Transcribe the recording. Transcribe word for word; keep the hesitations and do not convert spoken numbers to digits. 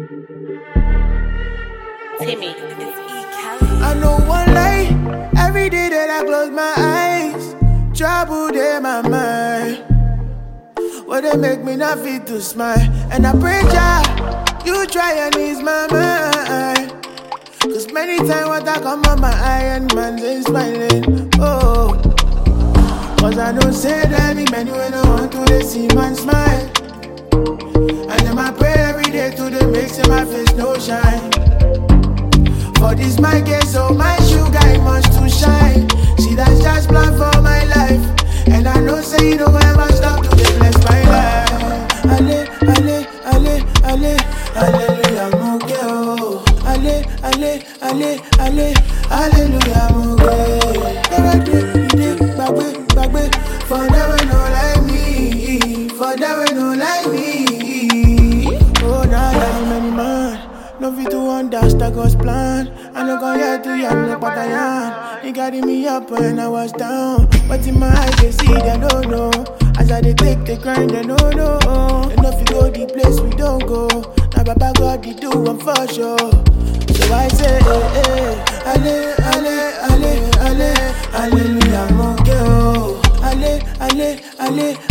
Timmy. I know one lie. Every day that I close my eyes, trouble in my mind. What they make me not feel to smile. And I pray Jah, you try and ease my mind. Cause many times what I come on my eye and man ain't smiling. Oh, cause I don't say that me many when I want to they see man smile. And then I pray every day to the make say my face no shine. For this my case, so my sugar it must to shine. See that's just plan for my life. And I know say you don't ever stop to be bless my life. Ale, ale, ale, ale, hallelujah, I'm okay, oh. Ale, ale, ale, ale, hallelujah, I'm okay. Never did, did, bagwe, bagwe. For never no like me, for never no like me. Oh, now like many man. No fit to understand God's plan. I no go here to yam no but I am. He carry me up when I was down. But in my eyes they see they don't know. As I they take the grind they don't know. They no fit go the place we don't go. Now Baba God they do I'm for sure. So I say eh eh. Ale ale ale ale. Hallelujah I'm okay oh. Ale ale ale